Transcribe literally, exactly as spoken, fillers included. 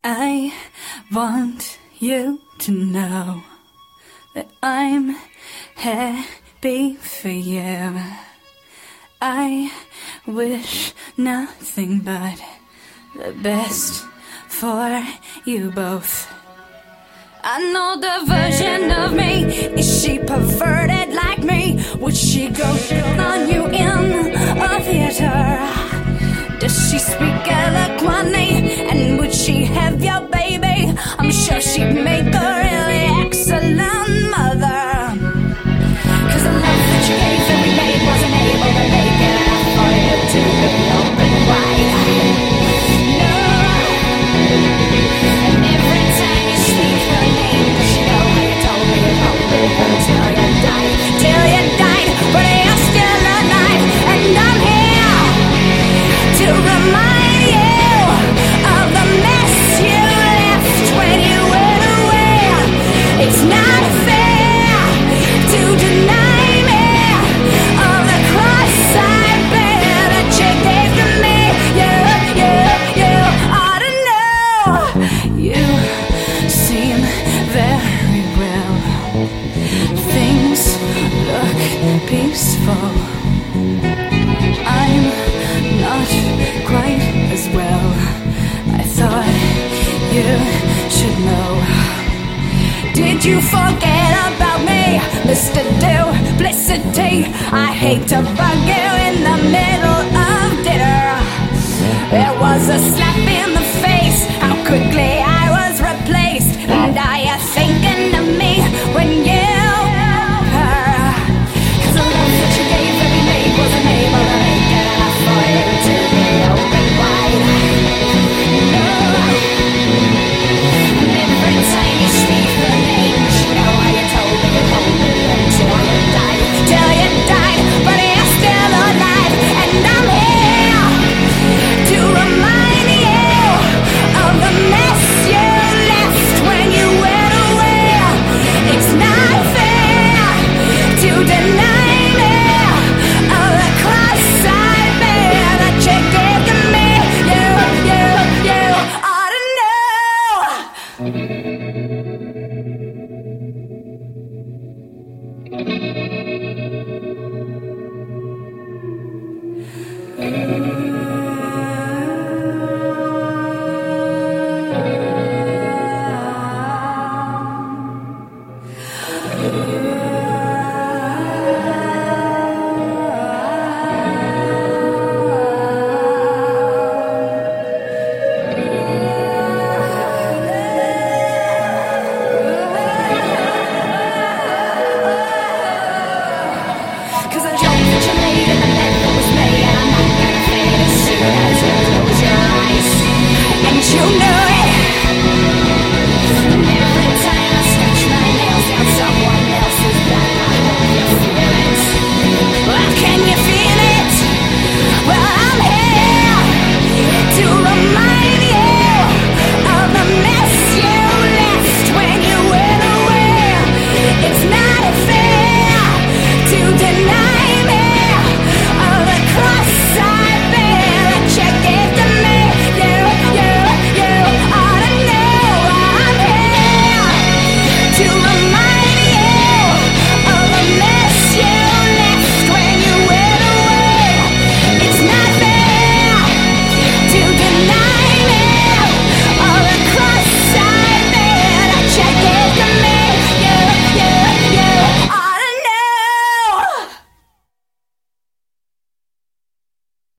I want you to know that I'm happy for you. I wish nothing but the best for you both. I know the version of me. Is she perverted like me? Would she go on you in a theater? Does she speak eloquently? And would she have your baby? I'm sure she'd make a really excellent mother. Cause the love that you gave that we made wasn't able to make it enough for you to be open wide. No. And every time you speak her name, does she know how you told me you loved me till you died? Till you died, but you're still alive. And I'm here to remind you of the mess you left when you went away. It's not fair to deny me of the cross I bear that you gave to me. You, you, you ought to know. You seem very well. Things look peaceful. I'm not quite as well. I thought you should know. Did you forget about me, Mister Duplicity? I hate to bug you in the middle of dinner. It was a slap in the face. How quickly